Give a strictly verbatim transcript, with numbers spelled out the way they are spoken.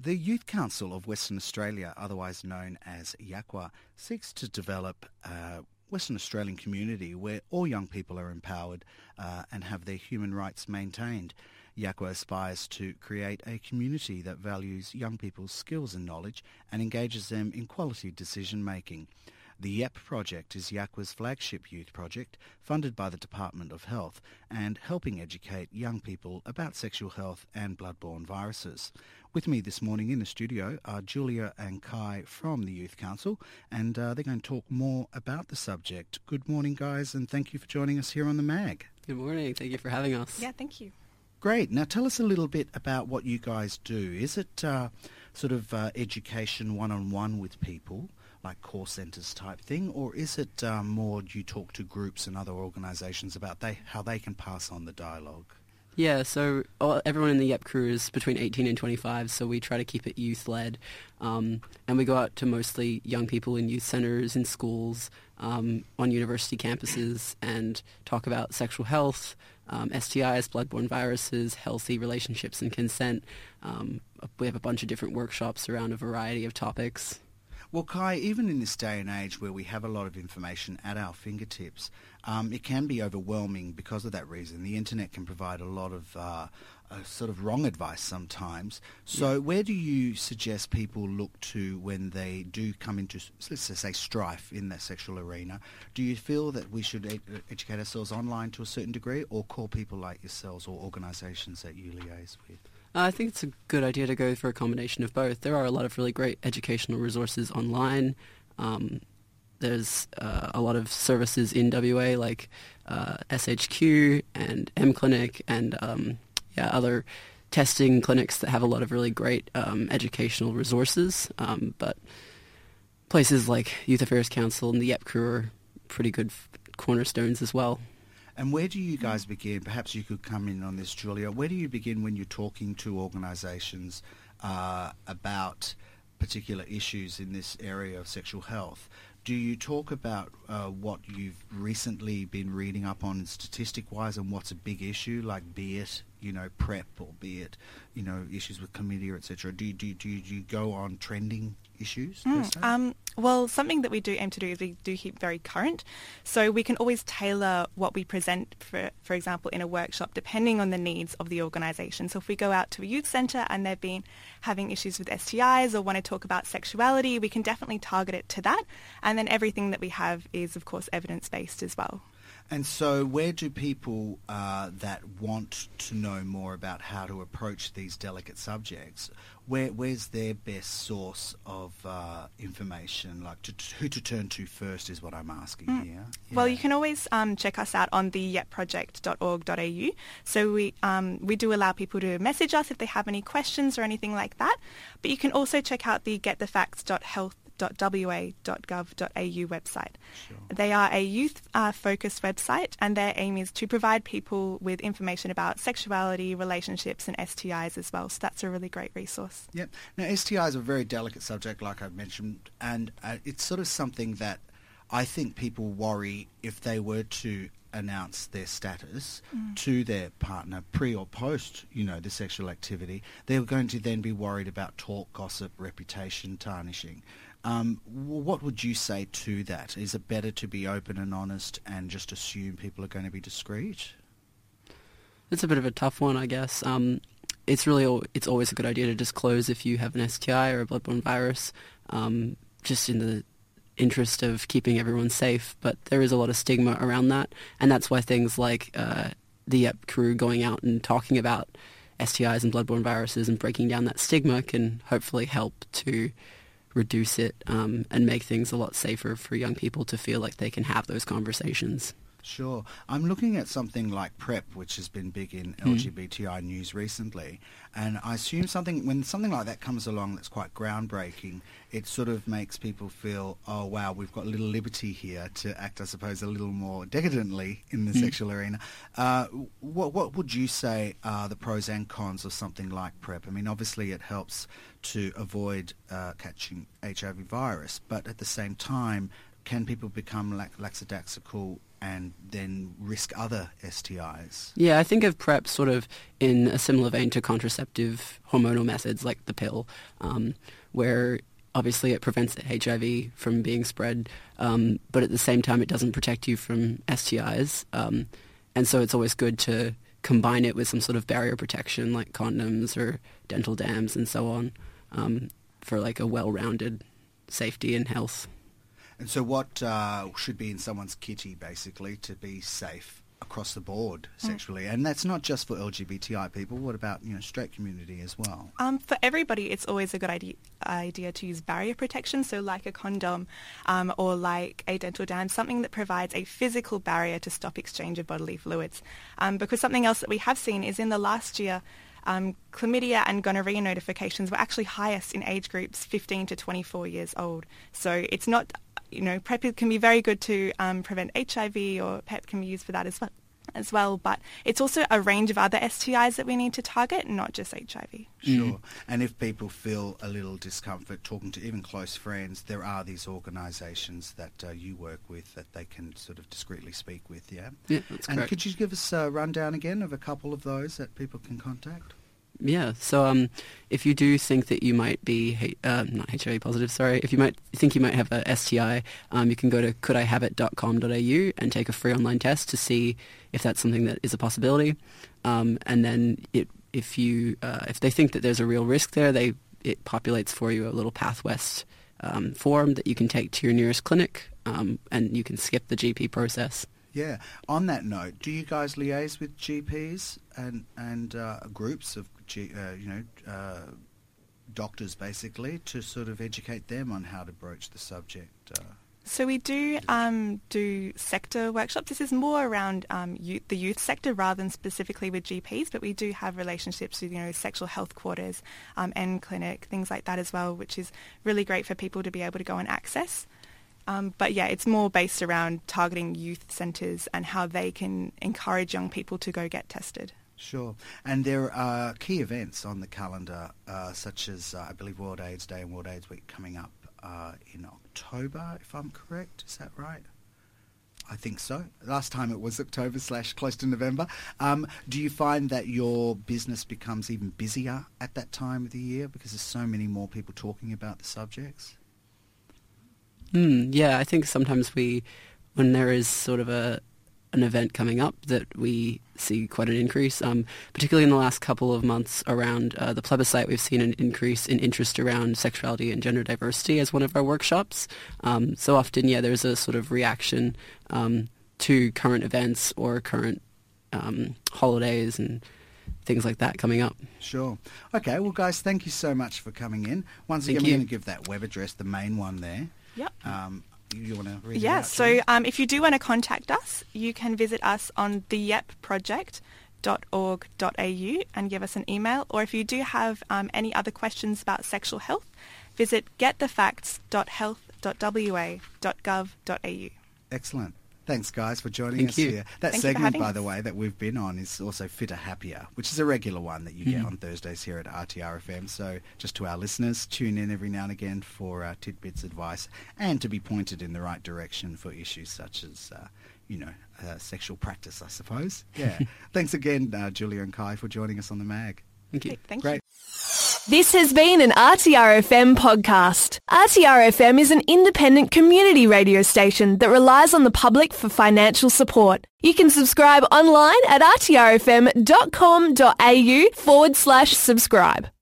The Youth Council of Western Australia, otherwise known as YACWA, seeks to develop a Western Australian community where all young people are empowered uh, and have their human rights maintained. YACWA aspires to create a community that values young people's skills and knowledge and engages them in quality decision-making. The Y E P project is YACWA's flagship youth project, funded by the Department of Health and helping educate young people about sexual health and bloodborne viruses. With me this morning in the studio are Julia and Kai from the Youth Council, and uh, they're going to talk more about the subject. Good morning, guys, and thank you for joining us here on the Mag. Good morning. Thank you for having us. Yeah, thank you. Great. Now tell us a little bit about what you guys do. Is it uh, sort of uh, education one-on-one with people, like call centres type thing, or is it um, more you talk to groups and other organisations about they how they can pass on the dialogue? Yeah, so all, everyone in the Y E P crew is between eighteen and twenty-five, so we try to keep it youth-led. Um, and we go out to mostly young people in youth centres, in schools, um, on university campuses, and talk about sexual health, um, S T Is, bloodborne viruses, healthy relationships and consent. Um, we have a bunch of different workshops around a variety of topics. Well, Kai, even in this day and age where we have a lot of information at our fingertips, um, it can be overwhelming because of that reason. The internet can provide a lot of uh, uh, sort of wrong advice sometimes. So yeah. Where do you suggest people look to when they do come into, let's just say, strife in the sexual arena? Do you feel that we should ed- educate ourselves online to a certain degree, or call people like yourselves or organisations that you liaise with? I think it's a good idea to go for a combination of both. There are a lot of really great educational resources online. Um, there's uh, a lot of services in W A like uh, S H Q and M Clinic and um, yeah, other testing clinics that have a lot of really great um, educational resources. Um, but places like Youth Affairs Council and the Y E P crew are pretty good f- cornerstones as well. And where do you guys begin? Perhaps you could come in on this, Julia. Where do you begin when you're talking to organisations uh, about particular issues in this area of sexual health? Do you talk about uh, what you've recently been reading up on statistic-wise and what's a big issue, like be it, you know, PrEP or be it, you know, issues with chlamydia, et cetera? Do you, do, you, do, you, do you go on trending issues? Mm, um, well, something that we do aim to do is we do keep very current. So we can always tailor what we present, for, for example, in a workshop, depending on the needs of the organisation. So if we go out to a youth centre and they've been having issues with S T Is or want to talk about sexuality, we can definitely target it to that. And then everything that we have is, of course, evidence-based as well. And so where do people uh, that want to know more about how to approach these delicate subjects, where, where's their best source of uh, information? Like to, who to turn to first is what I'm asking mm. here. Yeah. Well, you can always um, check us out on the y e p project dot org dot a u. So we, um, we do allow people to message us if they have any questions or anything like that. But you can also check out the get the facts dot health dot w a dot gov dot a u website. Sure. They are a youth-focused uh, website, and their aim is to provide people with information about sexuality, relationships, and S T Is as well. So that's a really great resource. Yep. Now, S T Is are a very delicate subject, like I've mentioned, and uh, it's sort of something that I think people worry if they were to announce their status mm. to their partner pre or post, you know, the sexual activity. They're going to then be worried about talk, gossip, reputation tarnishing. Um, what would you say to that? Is it better to be open and honest and just assume people are going to be discreet? It's a bit of a tough one, I guess. Um, it's really it's always a good idea to disclose if you have an S T I or a bloodborne virus, um, just in the interest of keeping everyone safe. But there is a lot of stigma around that, and that's why things like uh, the Y E P crew going out and talking about S T Is and bloodborne viruses and breaking down that stigma can hopefully help to reduce it um, and make things a lot safer for young people to feel like they can have those conversations. Sure. I'm looking at something like PrEP, which has been big in mm. L G B T I news recently, and I assume something when something like that comes along that's quite groundbreaking, it sort of makes people feel, oh wow, we've got a little liberty here to act, I suppose, a little more decadently in the mm. sexual arena. Uh, what what would you say are the pros and cons of something like PrEP? I mean, obviously it helps to avoid uh, catching H I V virus, but at the same time, can people become lax- lackadaisical and then risk other S T Is. Yeah, I think of PrEP sort of in a similar vein to contraceptive hormonal methods like the pill, um, where obviously it prevents H I V from being spread, um, but at the same time it doesn't protect you from S T Is. Um, and so it's always good to combine it with some sort of barrier protection like condoms or dental dams and so on, um, for like a well-rounded safety and health. And so what uh, should be in someone's kitty, basically, to be safe across the board sexually? Mm. And that's not just for L G B T I people. What about, you know, straight community as well? Um, for everybody, it's always a good idea, idea to use barrier protection, so like a condom um, or like a dental dam, something that provides a physical barrier to stop exchange of bodily fluids. Um, because something else that we have seen is in the last year, Um, chlamydia and gonorrhea notifications were actually highest in age groups fifteen to twenty-four years old. So it's not, you know, PrEP can be very good to um, prevent H I V, or PrEP can be used for that as well, as well. But it's also a range of other S T Is that we need to target, not just H I V. Sure. Mm. And if people feel a little discomfort talking to even close friends, there are these organisations that uh, you work with that they can sort of discreetly speak with, yeah? Yeah, that's and correct. Could you give us a rundown again of a couple of those that people can contact? Yeah, so um, if you do think that you might be, uh, not H I V positive, sorry, if you might think you might have a S T I, um, you can go to could I have it dot com dot a u and take a free online test to see if that's something that is a possibility. Um, and then it, if you uh, if they think that there's a real risk there, they it populates for you a little PathWest um, form that you can take to your nearest clinic, um, and you can skip the G P process. Yeah. On that note, do you guys liaise with G Ps and and uh, groups of G, uh, you know uh, doctors basically to sort of educate them on how to broach the subject? Uh, so we do um, do sector workshops. This is more around um, youth, the youth sector rather than specifically with G Ps, but we do have relationships with, you know, sexual health quarters, um, N Clinic, things like that as well, which is really great for people to be able to go and access. Um, but yeah, it's more based around targeting youth centres and how they can encourage young people to go get tested. Sure. And there are key events on the calendar, uh, such as, uh, I believe, World AIDS Day and World AIDS Week coming up uh, in October, if I'm correct. Is that right? I think so. Last time it was October slash close to November. Um, do you find that your business becomes even busier at that time of the year because there's so many more people talking about the subjects? Mm, yeah, I think sometimes we, when there is sort of a an event coming up, that we see quite an increase. Um, particularly in the last couple of months around uh, the plebiscite, we've seen an increase in interest around sexuality and gender diversity as one of our workshops. Um, so often, yeah, there's a sort of reaction um, to current events or current um, holidays and things like that coming up. Sure. Okay, well, guys, thank you so much for coming in. Once again, Thank we're you. going to give that web address, the main one there. Yep. Um, you want to read yeah, it out? so um, if you do want to contact us, you can visit us on the yep project dot org dot a u and give us an email. Or if you do have um, any other questions about sexual health, visit get the facts dot health dot w a dot gov dot a u. Excellent. Thanks, guys, for joining Thank us you. here. That Thank you for segment, having by us. the way, that we've been on is also Fitter Happier, which is a regular one that you get Mhm. on Thursdays here at R T R F M. So just to our listeners, tune in every now and again for uh, tidbits advice and to be pointed in the right direction for issues such as, uh, you know, uh, sexual practice, I suppose. Yeah. Thanks again, uh, Julia and Kai, for joining us on the mag. Thank you. Okay, thank Great. you. This has been an R T R F M podcast. R T R F M is an independent community radio station that relies on the public for financial support. You can subscribe online at r t r f m dot com dot a u forward slash subscribe.